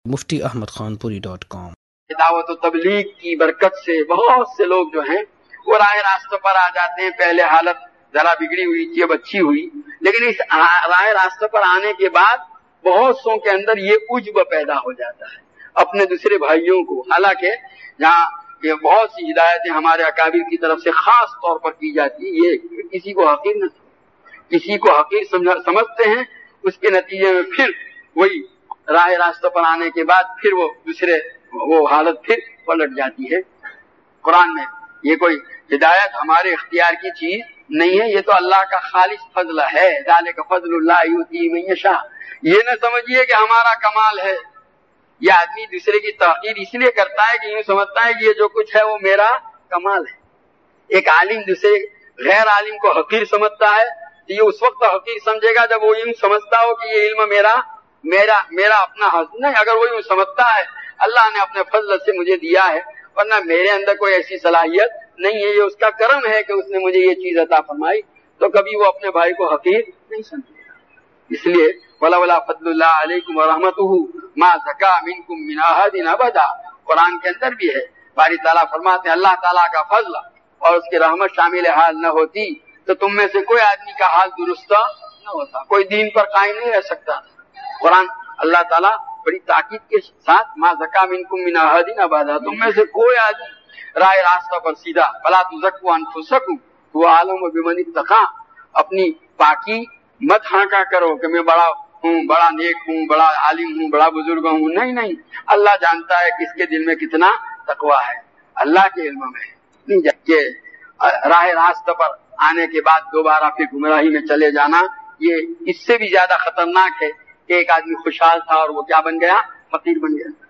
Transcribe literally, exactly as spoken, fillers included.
مفتی احمد خان پوری dot com. دعوت و تبلیغ کی برکت سے بہت سے لوگ جو ہیں وہ راہ راستوں پر آ جاتے ہیں۔ پہلے حالت ذرا بگڑی ہوئی تھی، اب اچھی ہوئی، لیکن اس راہ راستوں پر آنے کے بعد بہت سو کے اندر یہ عجب پیدا ہو جاتا ہے اپنے دوسرے بھائیوں کو۔ حالانکہ جہاں یہ بہت سی ہدایتیں ہمارے اکابر کی طرف سے خاص طور پر کی جاتی ہیں، یہ کسی کو حقیر نہ کسی کو حقیر سمجھتے ہیں، اس کے نتیجے میں پھر وہی راہ راستوں پر آنے کے بعد پھر وہ دوسرے وہ حالت پھر پلٹ جاتی ہے۔ قرآن میں یہ کوئی ہدایت ہمارے اختیار کی چیز نہیں ہے، یہ تو اللہ کا خالص فضل ہے۔ ذالک فضل اللہ یؤتی من یشاء۔ یہ نہ سمجھیے کہ ہمارا کمال ہے۔ یہ آدمی دوسرے کی تحقیر اس لیے کرتا ہے کہ یوں سمجھتا ہے کہ یہ جو کچھ ہے وہ میرا کمال ہے۔ ایک عالم دوسرے غیر عالم کو حقیر سمجھتا ہے تو یہ اس وقت حقیر سمجھے گا جب وہ یوں سمجھتا ہو کہ یہ علم میرا میرا میرا اپنا حاصل نہیں۔ اگر وہ یوں سمجھتا ہے اللہ نے اپنے فضل سے مجھے دیا ہے، ورنہ میرے اندر کوئی ایسی صلاحیت نہیں ہے، یہ اس کا کرم ہے کہ اس نے مجھے یہ چیز عطا فرمائی، تو کبھی وہ اپنے بھائی کو حقیر نہیں سمجھے گا۔ اس لیے ولولا فضل اللہ علیکم ورحمتہ ما زکا منکم من احد ابدا، قرآن کے اندر بھی ہے۔ باری تعالیٰ فرماتے ہیں اللہ تعالیٰ کا فضل اور اس کی رحمت شامل حال نہ ہوتی تو تم میں سے کوئی آدمی کا حال درست نہ ہوتا، کوئی دین پر قائم نہیں رہ سکتا۔ قرآن اللہ تعالیٰ بڑی تاکید کے ساتھ ما زکا منکم من احد ابدا، تم میں سے کوئی آدمی راہ راستہ پر سیدھا، فلا تزکوا انفسکم هو اعلم بمن اتقى، اپنی پاکی مت ہانکا کرو کہ میں بڑا ہوں، بڑا نیک ہوں، بڑا عالم ہوں، بڑا بزرگ ہوں۔ نہیں نہیں، اللہ جانتا ہے کس کے دل میں کتنا تقوی ہے، اللہ کے علم میں نہیں جا کہ راہ راستہ پر آنے کے بعد دوبارہ پھر گمراہی میں چلے جانا، یہ اس سے بھی زیادہ خطرناک ہے کہ ایک آدمی خوشحال تھا اور وہ کیا بن گیا؟ فقیر بن گیا۔